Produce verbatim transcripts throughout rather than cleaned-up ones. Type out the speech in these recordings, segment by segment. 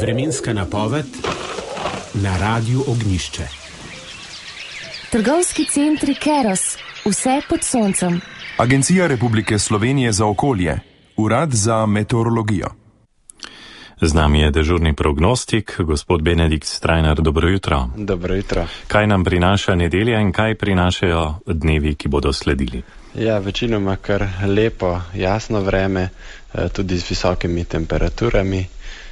Vremenska napoved na Radiu Ognjišče. Trgovski centri Keros, vse pod soncem. Agencija Republike Slovenije za okolje, Urad za meteorologijo. Z nami je dežurni prognostik, gospod Benedikt Strajnar, dobro jutro. Dobro jutro. Kaj nam prinaša nedelja in kaj prinašajo dnevi, ki bodo sledili? Ja, večinoma kar lepo, jasno vreme, tudi z visokimi temperaturami.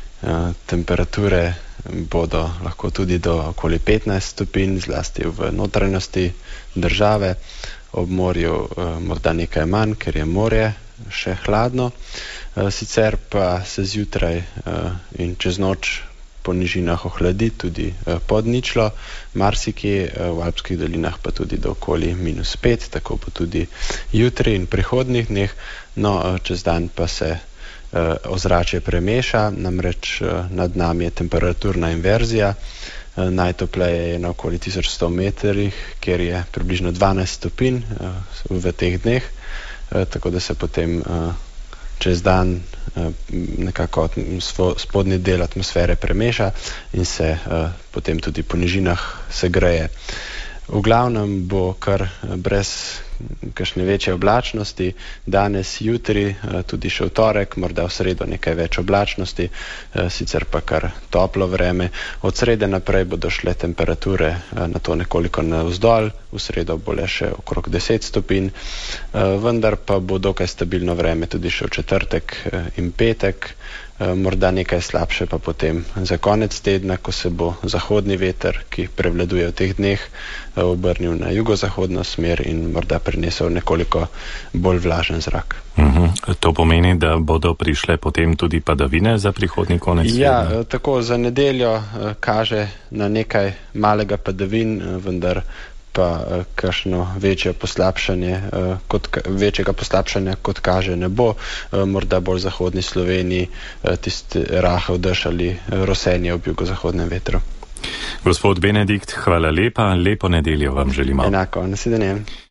Temperature bodo lahko tudi do okoli petnajst stopinj, zlasti v notranjosti države, ob morju morda nekaj manj, ker je morje še hladno. Sicer pa se zjutraj in čez noč po nižinah ohladi tudi pod ničlo, marsikje v alpskih dolinah pa tudi do okoli minus pet, tako bo tudi jutri in prihodnjih dneh. No, čez dan pa se ozračje premeša, namreč nad nami je temperaturna inverzija. Najtopleje je na okoli tisoč sto metrih, kjer je približno dvanajst stopinj v teh dneh, tako da se potem čez dan nekako spodnji del atmosfere premeša in se potem tudi po nižinah segreje. V glavnem bo kar brez kakšne večje oblačnosti, danes, jutri, tudi še v torek, morda v sredo nekaj več oblačnosti, sicer pa kar toplo vreme. Od srede naprej bodo šle temperature na to nekoliko navzdol, v sredo bo le še okrog deset stopinj, vendar pa bo dokaj stabilno vreme tudi še v četrtek in petek. Morda nekaj slabše pa potem za konec tedna, ko se bo zahodni veter, ki prevladuje v teh dneh, obrnil na jugozahodno smer in morda prinesel nekoliko bolj vlažen zrak. Uhum. To pomeni, da bodo prišle potem tudi padavine za prihodnji konec tedna? Ja, tako za nedeljo kaže na nekaj malega padavin, vendar pa kakšno večje poslabšanje, kot, večjega poslabšanja kot kaže ne bo, morda bolj v zahodni Sloveniji tisti rahel dež ali rosenje ob jugozahodnem vetru. Gospod Benedikt, hvala lepa, lepo nedeljo vam želimo. Enako, nasvidenje.